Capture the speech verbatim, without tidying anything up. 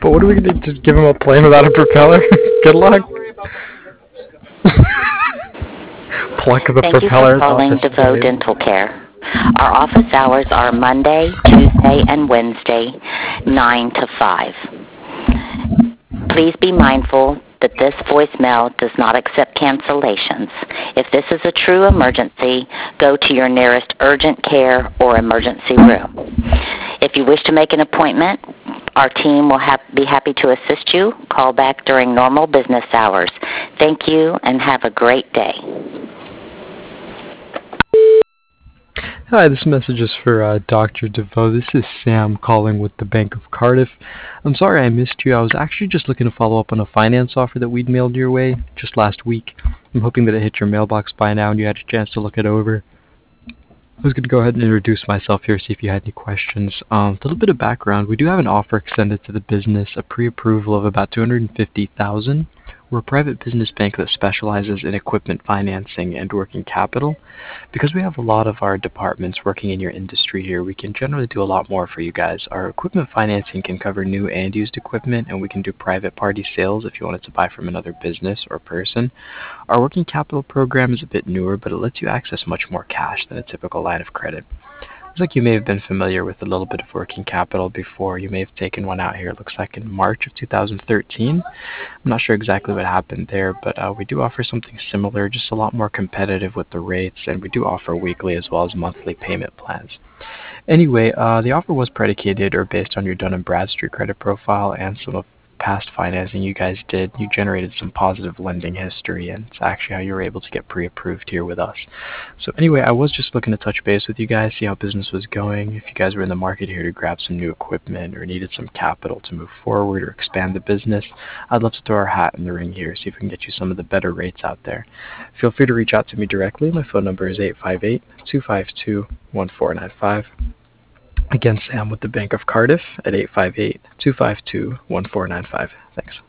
But what are we gonna do? Just give him a plane without a propeller? Good luck. Pluck the Thank you for propellers off calling his DeVoe face. Dental Care. Our office hours are Monday, Tuesday, and Wednesday, nine to five. Please be mindful that this voicemail does not accept cancellations. If this is a true emergency, go to your nearest urgent care or emergency room. If you wish to make an appointment, our team will ha- be happy to assist you. Call back during normal business hours. Thank you and have a great day. Hi, this message is for uh, Doctor DeVoe. This is Sam calling with the Bank of Cardiff. I'm sorry I missed you. I was actually just looking to follow up on a finance offer that we'd mailed your way just last week. I'm hoping that it hit your mailbox by now and you had a chance to look it over. I was going to go ahead and introduce myself here, see if you had any questions. Um, a little bit of background. We do have an offer extended to the business, a pre-approval of about two hundred fifty thousand dollars. We're a private business bank that specializes in equipment financing and working capital. Because we have a lot of our departments working in your industry here, we can generally do a lot more for you guys. Our equipment financing can cover new and used equipment, and we can do private party sales if you wanted to buy from another business or person. Our working capital program is a bit newer, but it lets you access much more cash than a typical line of credit. Looks like you may have been familiar with a little bit of working capital before. You may have taken one out here. It looks like in March of two thousand thirteen. I'm not sure exactly what happened there, but uh, we do offer something similar, just a lot more competitive with the rates, and we do offer weekly as well as monthly payment plans. Anyway, uh, the offer was predicated or based on your Dun and Bradstreet credit profile and some of past financing you guys did. You generated some positive lending history, and it's actually how you were able to get pre-approved here with us. So anyway, I was just looking to touch base with you guys, see how business was going, if you guys were in the market here to grab some new equipment or needed some capital to move forward or expand the business. I'd love to throw our hat in the ring here, see if we can get you some of the better rates out there. Feel free to reach out to me directly. My phone number is eight five eight, two five two, one four nine five. Again, Sam with the Bank of Cardiff at eight five eight, two five two, one four nine five. Thanks.